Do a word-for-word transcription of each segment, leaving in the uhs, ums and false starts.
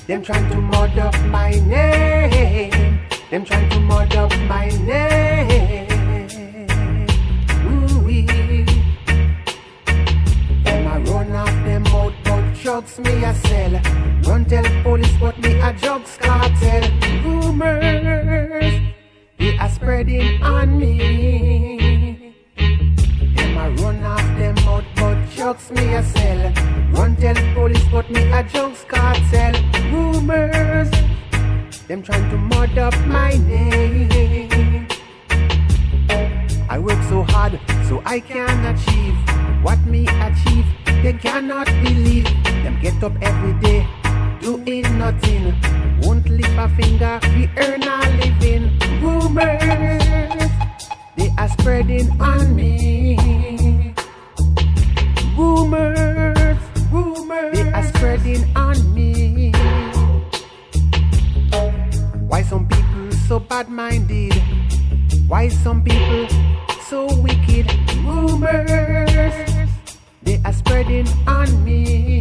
Them trying to mud up my name. Them trying to mud up my name. Ooh-wee. Them a run off them out, but drugs me a sell. Run tell police but me a drugs cartel. Rumors they are spreading on me. Them a run off them out, but drugs me a sell. Run tell police but me a drugs cartel. Rumors them trying to mud up my name. I work so hard so I can achieve what me achieve. They cannot believe. Them get up every day doing nothing. Won't lift a finger, we earn a living. Rumors they are spreading on me. Rumors, rumors they are spreading on me. Why some people so bad-minded? Why some people so wicked? Rumors they are spreading on me.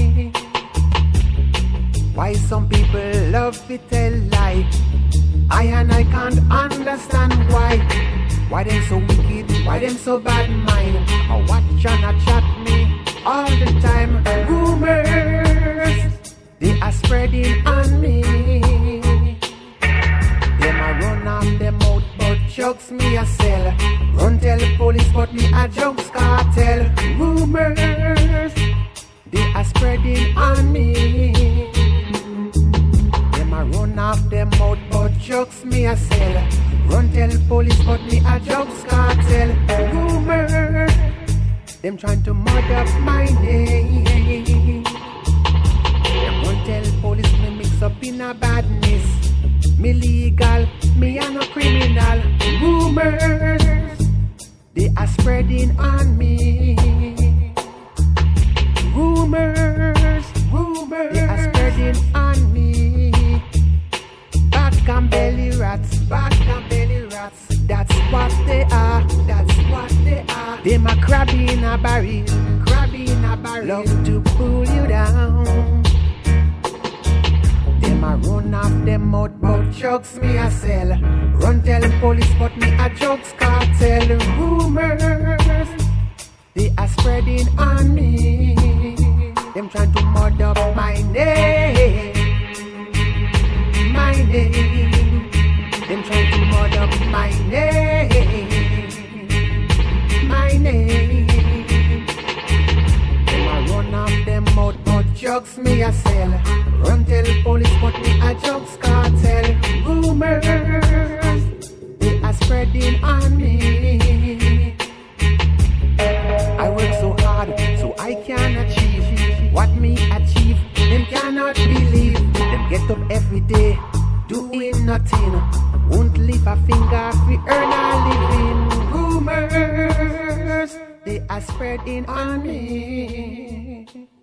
Why some people love to tell lie? I and I can't understand why. Why them so wicked? Why them so bad mind? I watch and I chat me all the time. Rumors they are spreading on me. Them a run off them out, but drugs me a sell. Run tell the police, but me a drugs cartel. Rumors they are spreading on me. Them a run off them out, but drugs me a sell. Run tell the police, but me a drugs cartel. Rumors them trying to mud up my name. Them run tell the police me mix up in a badness. Me legal, me a no criminal. Rumors they are spreading on me. Rumors, rumors they are spreading on me. Back and belly rats, back and belly rats. That's what they are, that's what they are. Them a crab in a barrel, crab in a barrel. Love to pull you down. Them a run off them out, but drugs me a sell. Run tell the police, but me a drugs cartel. Rumors they are spreading on me. Them trying to mud up my name, my name. Them trying to mud up my name, my name. Them a run off them out, but drugs me a sell. Run tell the police, but me a drugs cartel. Rumors they are spreading on me. I work so hard so I can achieve what me achieve. Them cannot believe. Them get up every day doing nothing. Won't lift a finger, we earn a living. Rumors they are spreading on me.